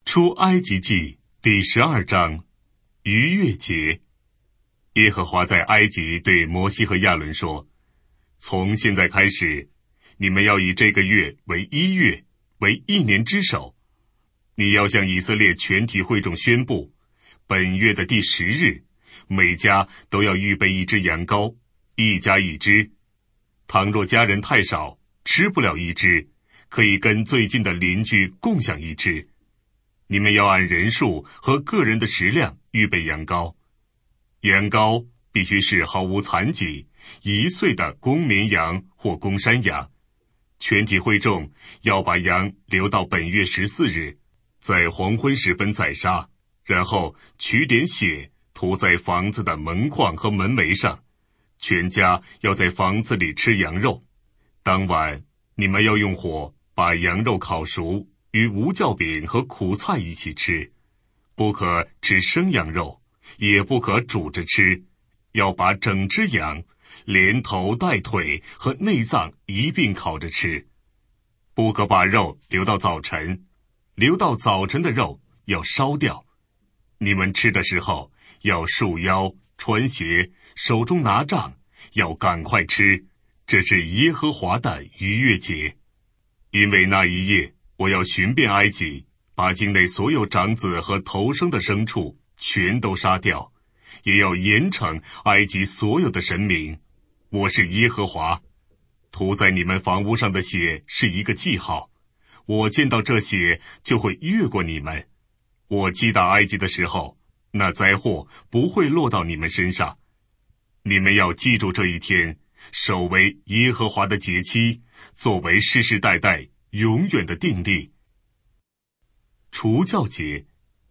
出埃及记第12章，逾越节。耶和华在埃及对摩西和亚伦说：从现在开始，你们要以这个月为1月，为1年之首。你要向以色列全体会众宣布，本月的第10日，每家都要预备1只羊羔，1家1只。倘若家人太少，吃不了1只，可以跟最近的邻居共享1只。你们要按人数和个人的食量预备羊羔。羊羔必须是毫无残疾，1岁的公绵羊或公山羊。全体会众要把羊留到本月14日，在黄昏时分宰杀，然后取点血涂在房子的门框和门楣上。全家要在房子里吃羊肉。当晚你们要用火把羊肉烤熟，与无酵饼和苦菜一起吃，不可吃生羊肉，也不可煮着吃，要把整只羊，连头带腿和内脏一并烤着吃。不可把肉留到早晨，留到早晨的肉要烧掉。你们吃的时候要束腰，穿鞋，手中拿杖，要赶快吃，这是耶和华的逾越节。因为那一夜我要寻遍埃及，把境内所有长子和头生的牲畜全都杀掉，也要严惩埃及所有的神明。我是耶和华。涂在你们房屋上的血是一个记号，我见到这血就会越过你们。我击打埃及的时候，那灾祸不会落到你们身上。你们要记住这一天，守为耶和华的节期，作为世世代代永远的定例。除酵节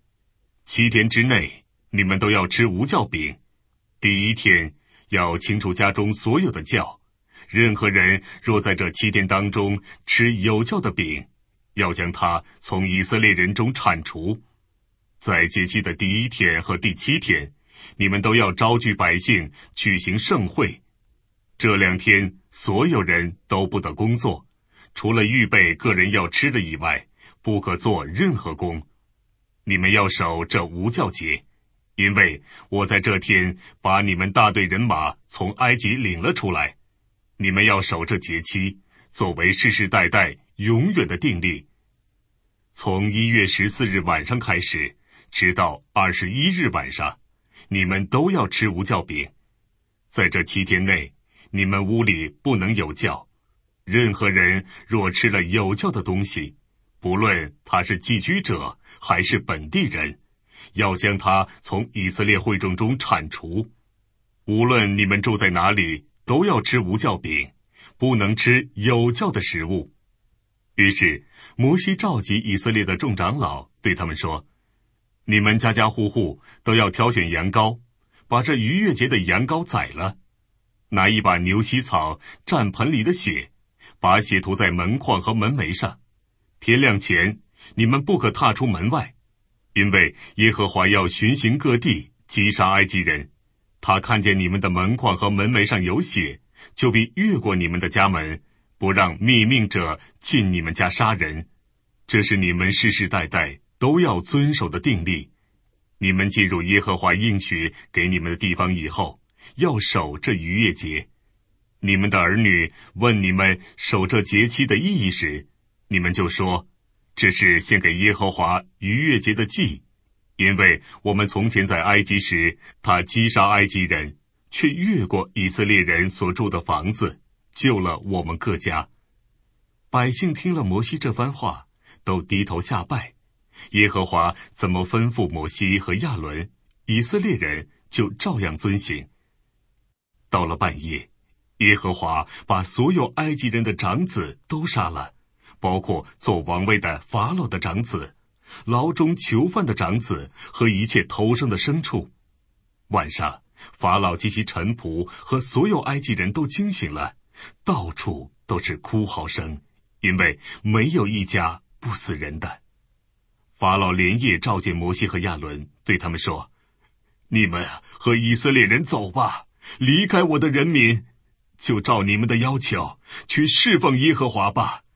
，7天之内，你们都要吃无酵饼。第1天要清除家中所有的酵，任何人若在这7天当中吃有酵的饼，要将他从以色列人中铲除。在节期的第1天和第7天，你们都要招聚百姓，举行盛会。这2天所有人都不得工作，除了预备个人要吃的以外，不可做任何工。你们要守这无酵节，因为我在这天把你们大队人马从埃及领了出来。你们要守这节期，作为世世代代永远的定例。从1月14日晚上开始，直到21日晚上，你们都要吃无酵饼。在这7天内，你们屋里不能有酵。任何人若吃了有酵的东西，不论他是寄居者还是本地人，要将他从以色列会众中铲除。无论你们住在哪里，都要吃无酵饼，不能吃有酵的食物。于是摩西召集以色列的众长老，对他们说：你们家家户户都要挑选羊羔，把这逾越节的羊羔宰了，拿一把牛膝草蘸盆里的血，把血涂在门框和门楣上。天亮前你们不可踏出门外，因为耶和华要巡行各地，击杀埃及人。他看见你们的门框和门楣上有血，就必越过你们的家门，不让密命者进你们家杀人。这是你们世世代代都要遵守的定例。你们进入耶和华应许给你们的地方以后，要守这逾越节。你们的儿女问你们守这节期的意义时，你们就说：这是献给耶和华逾越节的祭。因为我们从前在埃及时，他击杀埃及人，却越过以色列人所住的房子，救了我们各家。百姓听了摩西这番话，都低头下拜。耶和华怎么吩咐摩西和亚伦，以色列人就照样遵行。到了半夜，耶和华把所有埃及人的长子都杀了，包括做王位的法老的长子，牢中囚犯的长子和一切头生的牲畜。晚上，法老及其臣仆和所有埃及人都惊醒了，到处都是哭嚎声，因为没有一家不死人的。法老连夜召见摩西和亚伦，对他们说：你们和以色列人走吧，离开我的人民，就照你们的要求去侍奉耶和华吧。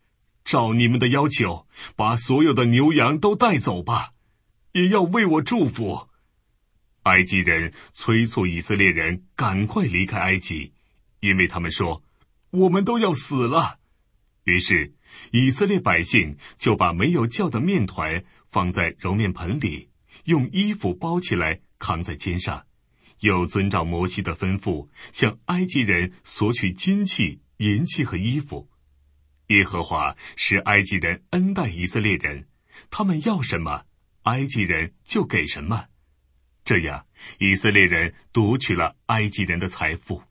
照你们的要求，把所有的牛羊都带走吧，也要为我祝福。”埃及人催促以色列人赶快离开埃及，因为他们说：“我们都要死了。”于是以色列百姓就把没有酵的面团放在揉面盆里，用衣服包起来扛在肩上，又遵照摩西的吩咐，向埃及人索取金器、银器和衣服。耶和华使埃及人恩待以色列人，他们要什么，埃及人就给什么。这样，以色列人夺取了埃及人的财富。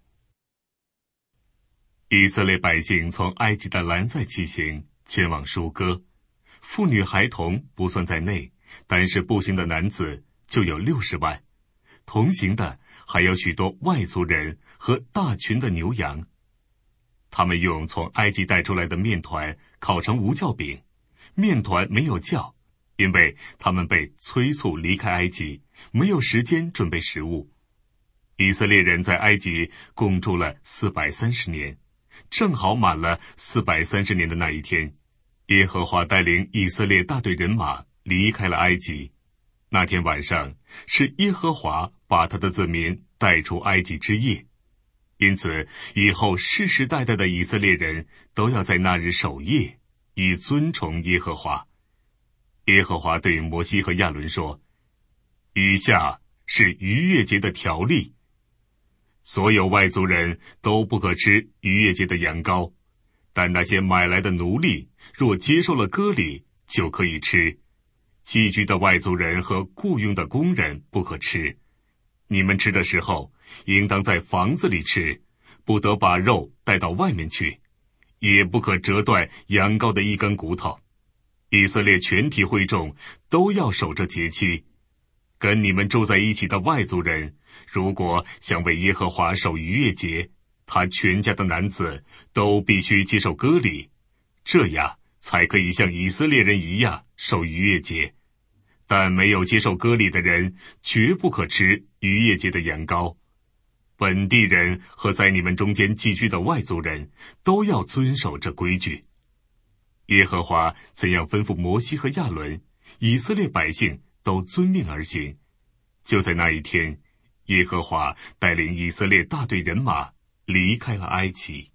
以色列百姓从埃及的兰塞起行，前往舒歌，妇女孩童不算在内，但是步行的男子就有60万，同行的还有许多外族人和大群的牛羊。他们用从埃及带出来的面团烤成无酵饼，面团没有酵，因为他们被催促离开埃及，没有时间准备食物。以色列人在埃及共住了430年，正好满了430年的那一天，耶和华带领以色列大队人马离开了埃及。那天晚上是耶和华把他的子民带出埃及之夜，因此以后世世代代的以色列人都要在那日守夜，以尊崇耶和华。耶和华对摩西和亚伦说：“以下是逾越节的条例，所有外族人都不可吃逾越节的羊羔，但那些买来的奴隶若接受了割礼，就可以吃。寄居的外族人和雇佣的工人不可吃。你们吃的时候，应当在房子里吃，不得把肉带到外面去，也不可折断羊羔的一根骨头。以色列全体会众都要守这节期。跟你们住在一起的外族人，如果想为耶和华守逾越节，他全家的男子都必须接受割礼，这样才可以像以色列人一样守逾越节。但没有接受割礼的人，绝不可吃逾越节的羊羔。本地人和在你们中间寄居的外族人，都要遵守这规矩。耶和华怎样吩咐摩西和亚伦，以色列百姓都遵命而行。就在那一天，耶和华带领以色列大队人马离开了埃及。